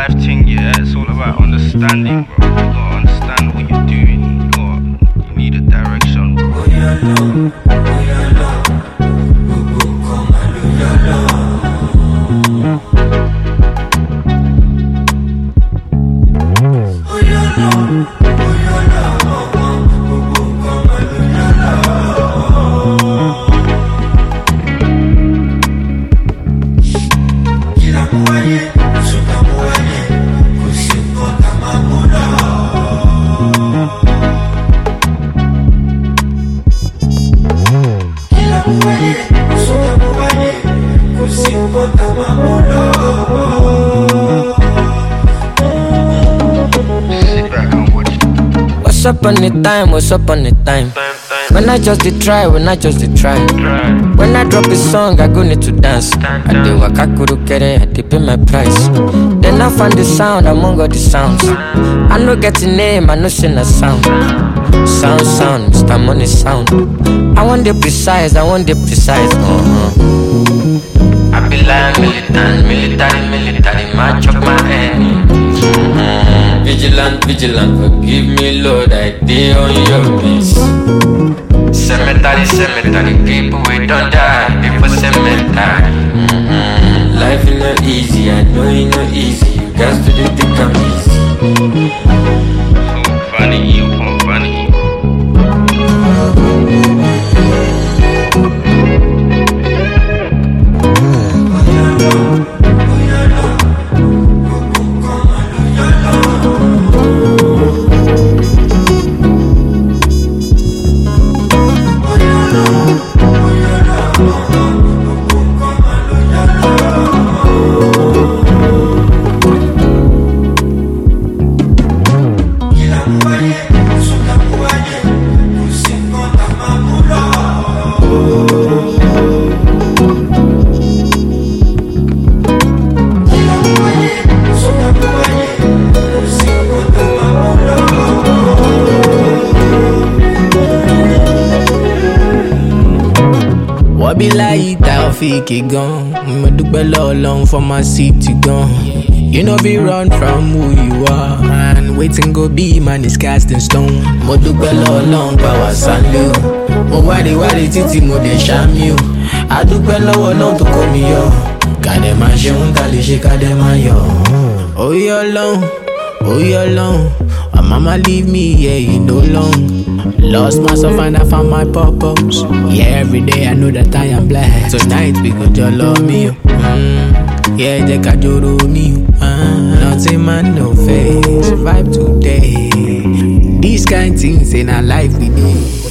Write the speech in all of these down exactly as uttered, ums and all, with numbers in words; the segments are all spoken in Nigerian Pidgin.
life thing, yeah, it's all about understanding, bro. You gotta understand what you're doing. You got, you need a direction, bro. Oh yeah, love, oh yeah, love. Come and do your love. Oh yeah, love, oh yeah, love. Come and do your love. Kila muaye, suka muaye, kusipota mamula. Kila muaye, suka muaye, kusipota mamula. Sit back and watch it. What's up on the time? What's up on the time? When I just did try, when I just did try. When I drop a song, I go need to dance. I did waka kuru kere, I did pay my price. Then I find the sound among all the sounds. I no get a name, I no sing a sound. Sound, sound, Mister Money sound. I want the precise, I want the precise. Uh-huh. I be like militant, military, military, match up my head. Mm-hmm. Vigilant, vigilant, forgive me, Lord, I did on your peace. Cemetery, cemetery, people we don't die before cemetery. Mm-hmm. Life is not easy, I know it's not easy. You guys to the think I'm easy. So funny, you upon funny. What be like that fake it gone? Me do below long for my city gone. You know be run from who you are. And waiting go be man is casting stone. Mo do below long power sandu. Mo wadi wadi titi mo de sham you. I do below long to come yo. Kade ma shun kali she kade ma yo. Oh you alone, oh you alone. My mama leave me, yeah, you know long. Lost myself and I found my purpose. Yeah, every day I know that I am blessed. Tonight we could just love me. Mm. Yeah, they can do me. Uh, nothing man, no face. Survive today. These kind things in our life we need.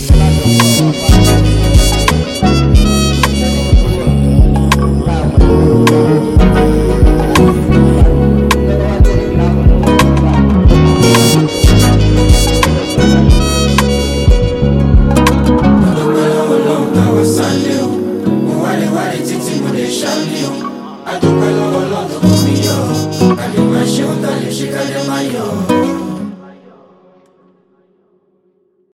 I don't know what to do. I don't know what to do.